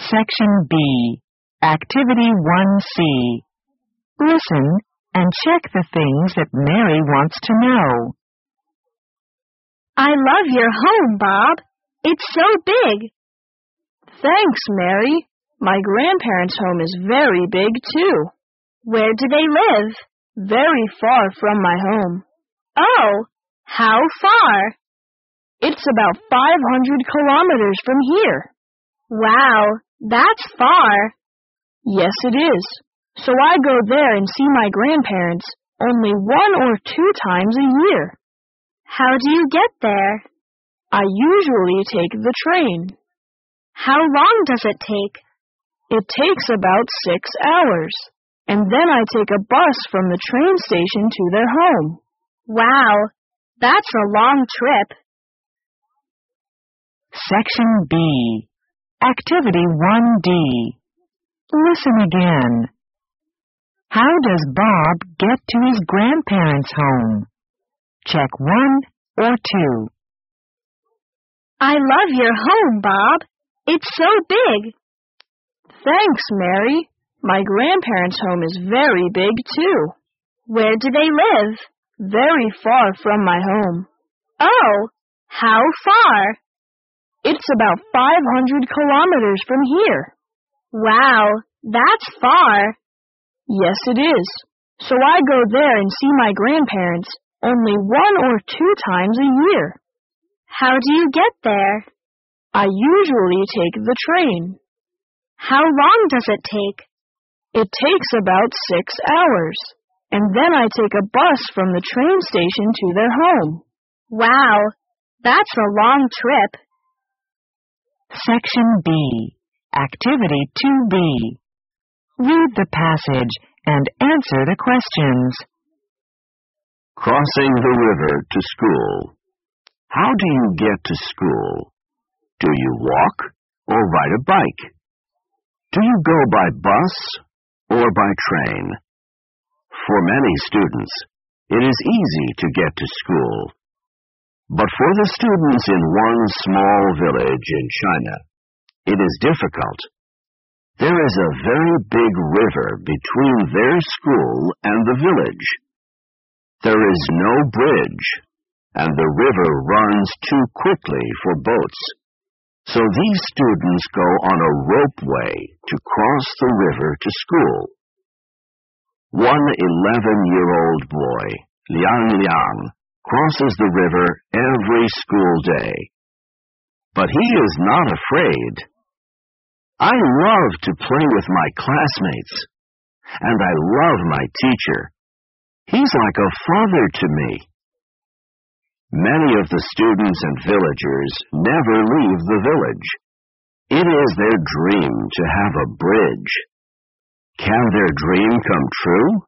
Section B, Activity 1C. Listen and check the things that Mary wants to know. I love your home, Bob. It's so big. Thanks, Mary. My grandparents' home is very big, too. Where do they live? Very far from my home. Oh, how far? It's about 500 kilometers from here. Wow, that's far. Yes, it is. So I go there and see my grandparents only 1 or 2 times a year. How do you get there? I usually take the train. How long does it take? It takes about 6 hours. And then I take a bus from the train station to their home. Wow, that's a long trip. Section B, Activity 1D. Listen again. How does Bob get to his grandparents' home? Check 1 or 2. I love your home, Bob. It's so big. Thanks, Mary. My grandparents' home is very big, too. Where do they live? Very far from my home. Oh, how far? It's about 500 kilometers from here. Wow, that's far. Yes, it is. So I go there and see my grandparents only 1 or 2 times a year. How do you get there? I usually take the train. How long does it take? It takes about 6 hours. And then I take a bus from the train station to their home. Wow, that's a long trip. Section B, Activity 2B. Read the passage and answer the questions. Crossing the river to school. How do you get to school? Do you walk or ride a bike? Do you go by bus or by train? For many students, it is easy to get to school. But for the students in one small village in China, it is difficult. There is a very big river between their school and the village. There is no bridge, and the river runs too quickly for boats. So these students go on a ropeway to cross the river to school. One 11-year-old boy, Liang Liang, crosses the river every school day. But he is not afraid. I love to play with my classmates, and I love my teacher. He's like a father to me. Many of the students and villagers never leave the village. It is their dream to have a bridge. Can their dream come true?